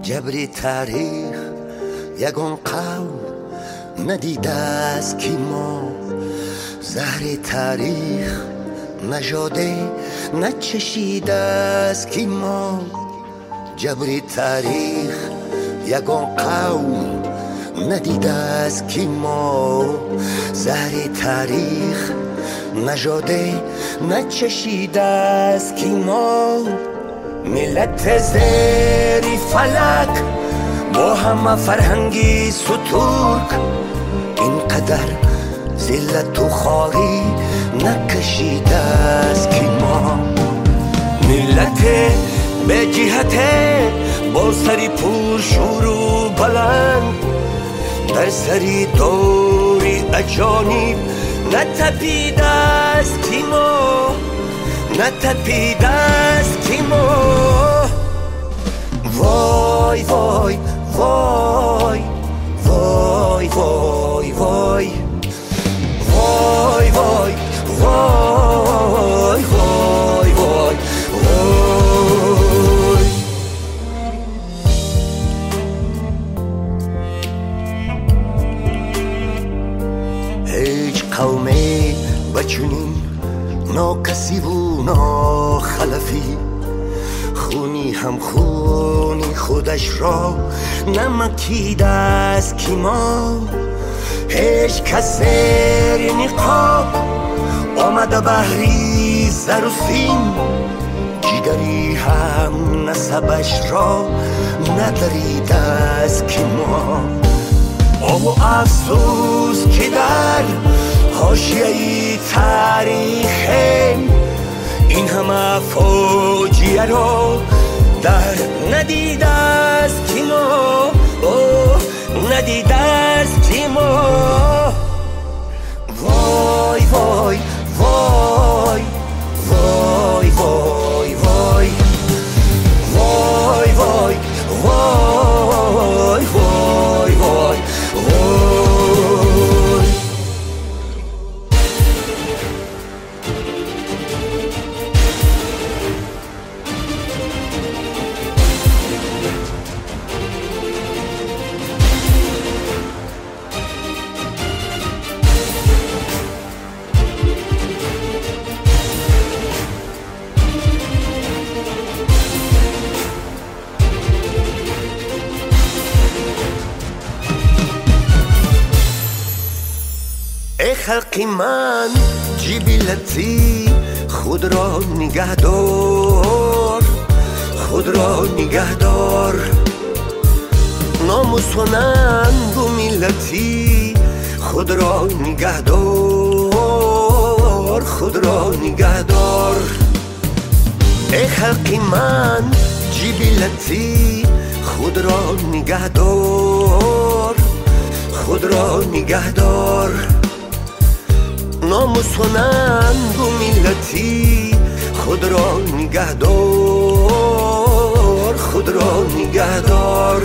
جبری تاریخ یگان قوم ندیده است که ما زهر تاریخ نژاده نچشیده است که ما جبری تاریخ یگان قوم ندیده است که ما زهر تاریخ نژاده نچشیده است که ما ملت زیری فلک با همه فرهنگی سترگ اینقدر ذلت و خواری نکشیده است که ما ملت به جهت با سری پر شور و بلند در سری دوری اجانب نتپیده است که ما نتپیده است که ما وای وای وای وای وای وای وای وای وای وای وای هیچ قومی بچونین ناکسی و ناخلفی خونی هم خونی خودش را نمکیده است که ما هیچ کس زیر نقاب آمده بحری زر و سیم جگری هم نسبش را ندریده است که ما او افسوس که در حاشیه تاریخ این همه فوجیه را در ندیده است که ما ندیده است که ما وای وای وای وای وای وای وای وای وای وای وای ای خلق من جبلتی خود را نگه دار خود را نگه دار ناموس و ننگ و ملتی خود را نگه دار خود را نگه دار ای خلق من جبلتی خود را نگه دار خود را نگه دار ناموس و ننگ و ملتی خود را نگه دار خود را نگه دار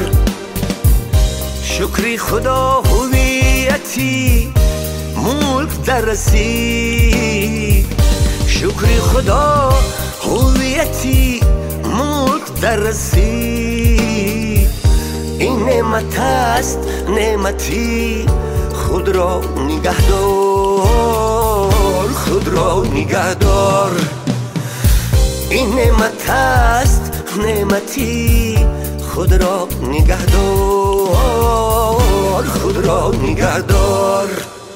شکری خدا هویتی ملک در رسید شکری خدا هویتی ملک در رسید این نعمت است نعمتی خود را نگه دار خود را نگه دار این نعمت است نعمتی خود را نگه دار خود را نگه دار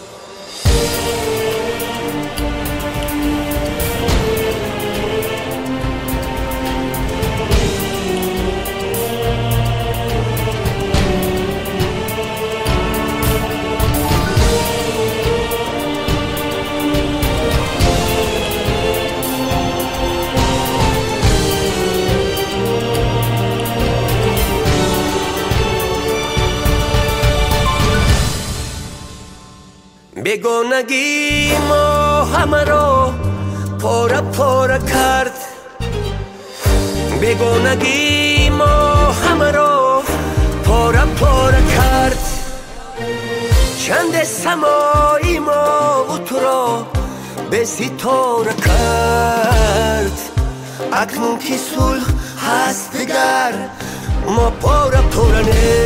بیگانگی ما همه را پاره پاره کرد بیگانگی ما همه را پاره پاره کرد چند سمایی ما و تو را به ستاره کرد اکنون که صلح هست دگر ما پارنه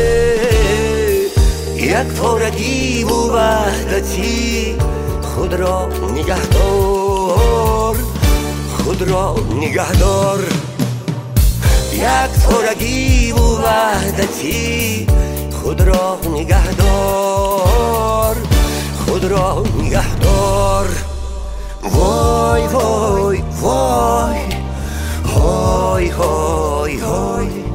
یک پارگی و وحدتی خود را نگهدار خود را نگهدار یک پارگی و وحدتی خود را نگهدار خود را نگهدار وای وای وای های های های